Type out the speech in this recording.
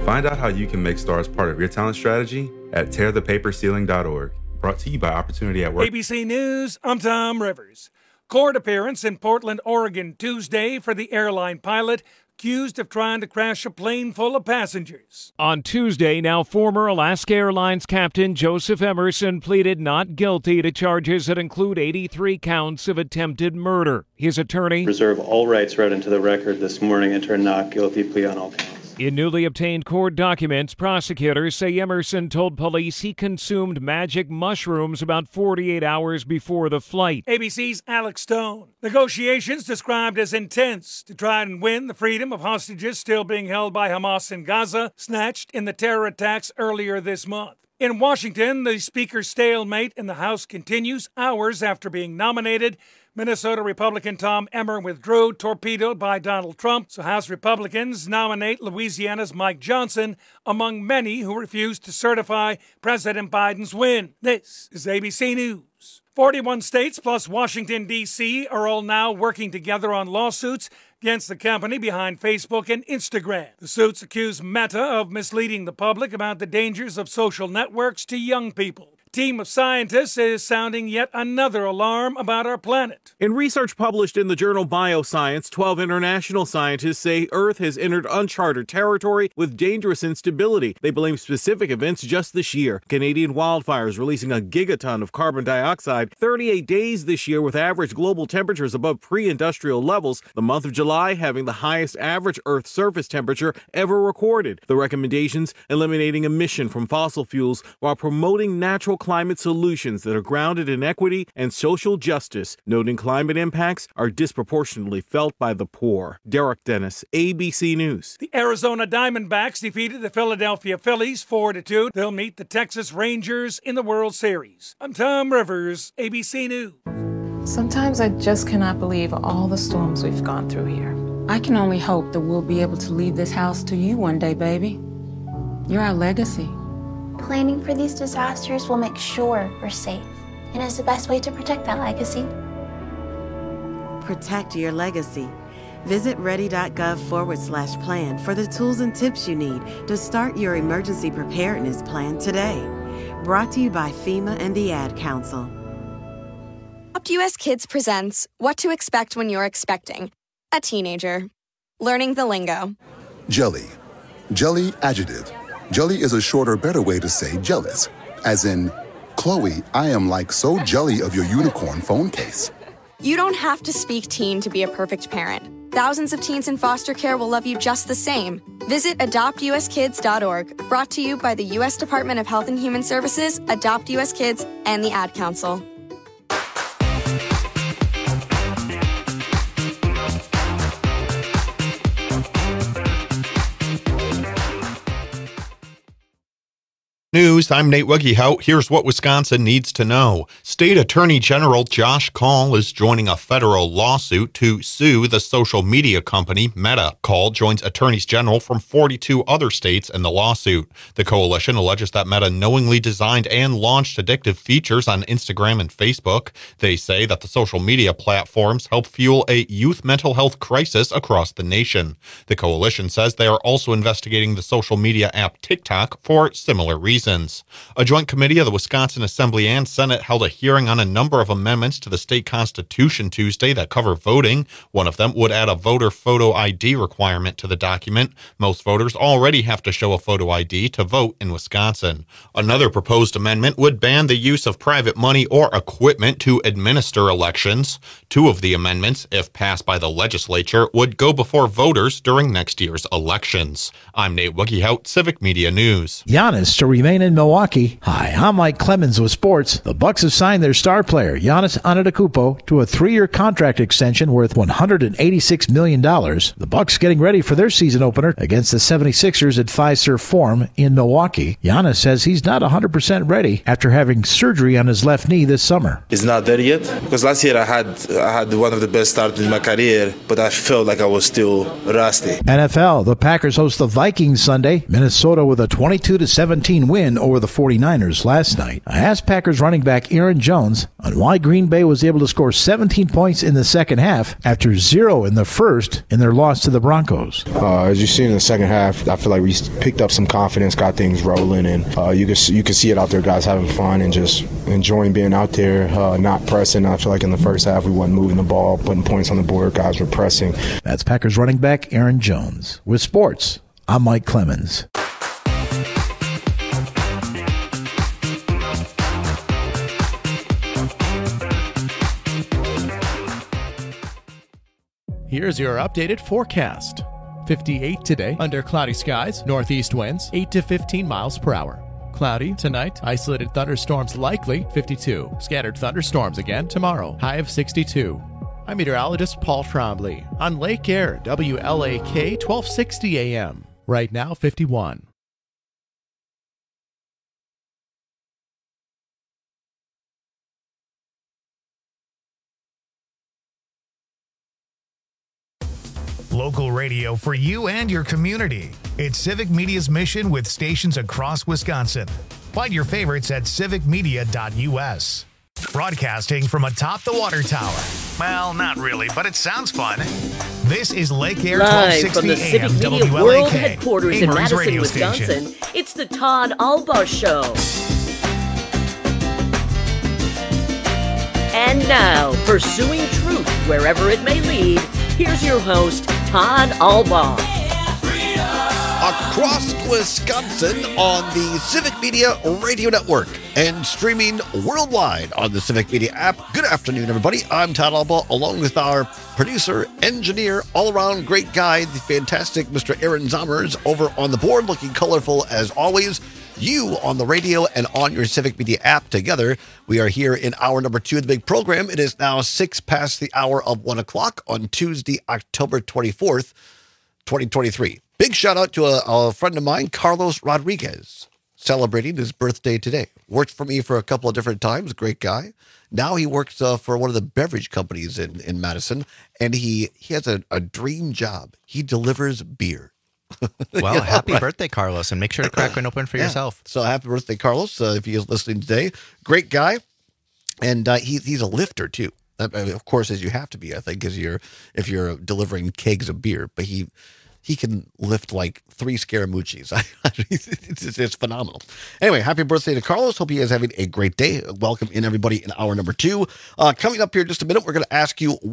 Find out how you can make stars part of your talent strategy at tearthepaperceiling.org. Brought to you by Opportunity at Work. ABC News, I'm Tom Rivers. Court appearance in Portland, Oregon, Tuesday for the airline pilot accused of trying to crash a plane full of passengers. On Tuesday, now former Alaska Airlines captain Joseph Emerson pleaded not guilty to charges that include 83 counts of attempted murder. His attorney reserve all rights read into the record this morning and turn not guilty plea on all counts. In newly obtained court documents, prosecutors say Emerson told police he consumed magic mushrooms about 48 hours before the flight. ABC's Alex Stone. Negotiations described as intense to try and win the freedom of hostages still being held by Hamas in Gaza, snatched in the terror attacks earlier this month. In Washington, the Speaker's stalemate in the House continues hours after being nominated. Minnesota Republican Tom Emmer withdrew, torpedoed by Donald Trump, so House Republicans nominate Louisiana's Mike Johnson among many who refused to certify President Biden's win. This is ABC News. 41 states plus Washington, D.C. are all now working together on lawsuits against the company behind Facebook and Instagram. The suits accuse Meta of misleading the public about the dangers of social networks to young people. Team of scientists is sounding yet another alarm about our planet. In research published in the journal Bioscience, 12 international scientists say Earth has entered uncharted territory with dangerous instability. They blame specific events just this year. Canadian wildfires releasing a gigaton of carbon dioxide, 38 days this year with average global temperatures above pre-industrial levels, the month of July having the highest average Earth surface temperature ever recorded. The recommendations: eliminating emission from fossil fuels while promoting natural climate solutions that are grounded in equity and social justice, noting climate impacts are disproportionately felt by the poor. Derek Dennis, ABC News. The Arizona Diamondbacks defeated the Philadelphia Phillies 4-2. They'll meet the Texas Rangers in the World Series. I'm Tom Rivers, ABC News. Sometimes I just cannot believe all the storms we've gone through here. I can only hope that we'll be able to leave this house to you one day, baby. You're our legacy. Planning for these disasters will make sure we're safe, and is the best way to protect that legacy. Protect your legacy. Visit ready.gov/plan for the tools and tips you need to start your emergency preparedness plan today. Brought to you by FEMA and the Ad Council. Adopt US Kids presents What to Expect When You're Expecting a Teenager. Learning the lingo. Jelly. Jelly adjective. Jelly is a shorter, better way to say jealous. As in, Chloe, I am like so jelly of your unicorn phone case. You don't have to speak teen to be a perfect parent. Thousands of teens in foster care will love you just the same. Visit adoptuskids.org. Brought to you by the U.S. Department of Health and Human Services, Adopt US Kids, and the Ad Council. News, I'm Nate Weggehout. Here's what Wisconsin needs to know. State Attorney General Josh Kaul is joining a federal lawsuit to sue the social media company Meta. Kaul joins attorneys general from 42 other states in the lawsuit. The coalition alleges that Meta knowingly designed and launched addictive features on Instagram and Facebook. They say that the social media platforms help fuel a youth mental health crisis across the nation. The coalition says they are also investigating the social media app TikTok for similar reasons. A joint committee of the Wisconsin Assembly and Senate held a hearing on a number of amendments to the state constitution Tuesday that cover voting. One of them would add a voter photo ID requirement to the document. Most voters already have to show a photo ID to vote in Wisconsin. Another proposed amendment would ban the use of private money or equipment to administer elections. Two of the amendments, if passed by the legislature, would go before voters during next year's elections. I'm Nate Weggehout, Civic Media News. Giannis to remain in Milwaukee. Hi, I'm Mike Clemens with sports. The Bucks have signed their star player, Giannis Antetokounmpo, to a 3-year contract extension worth $186 million. The Bucks getting ready for their season opener against the 76ers at Fiserv Forum in Milwaukee. Giannis says he's not 100% ready after having surgery on his left knee this summer. It's not there yet, because last year I had one of the best starts in my career, but I felt like I was still rusty. NFL, the Packers host the Vikings Sunday. Minnesota with a 22-17 win win over the 49ers last night, I asked Packers running back Aaron Jones on why Green Bay was able to score 17 points in the second half after 0 in the first in their loss to the Broncos. As you see in the second half, I feel like we picked up some confidence, got things rolling, and you can see it out there, guys having fun and just enjoying being out there, not pressing. I feel like in the first half we wasn't moving the ball, putting points on the board, guys were pressing. That's Packers running back Aaron Jones. With sports, I'm Mike Clemens. Here's your updated forecast. 58 today, under cloudy skies, northeast winds, 8 to 15 miles per hour. Cloudy tonight, isolated thunderstorms likely, 52. Scattered thunderstorms again tomorrow, high of 62. I'm meteorologist Paul Trombley on Lake Air, WLAK 1260 AM. Right now, 51. Local radio for you and your community. It's Civic Media's mission with stations across Wisconsin. Find your favorites at civicmedia.us. Broadcasting from atop the water tower. Well, not really, but it sounds fun. This is Lake Air 1260 from the Civic Media WLAK, World Headquarters in Amory's Madison, radio Wisconsin. station. It's the Todd Alba Show. And now, pursuing truth wherever it may lead, here's your host, Todd Alba. Across Wisconsin on the Civic Media Radio Network and streaming worldwide on the Civic Media app. Good afternoon, everybody. I'm Todd Alba, along with our producer, engineer, all-around great guy, the fantastic Mr. Aaron Zommers over on the board, looking colorful as always. You on the radio and on your Civic Media app together. We are here in hour number 2 of the big program. It is now 6 past the hour of 1 o'clock on Tuesday, October 24th, 2023. Big shout out to a friend of mine, Carlos Rodriguez, celebrating his birthday today. Worked for me for a couple of different times. Great guy. Now he works for one of the beverage companies in Madison, and he has a dream job. He delivers beer. Well, happy birthday, Carlos, and make sure to crack one open for yourself. So happy birthday, Carlos, if he is listening today. Great guy, and he's a lifter, too. Of course, as you have to be, I think, if you're delivering kegs of beer. But he can lift like 3 Scaramucci's. It's phenomenal. Anyway, happy birthday to Carlos. Hope he is having a great day. Welcome in, everybody, in hour number 2. Coming up here in just a minute, we're going to ask you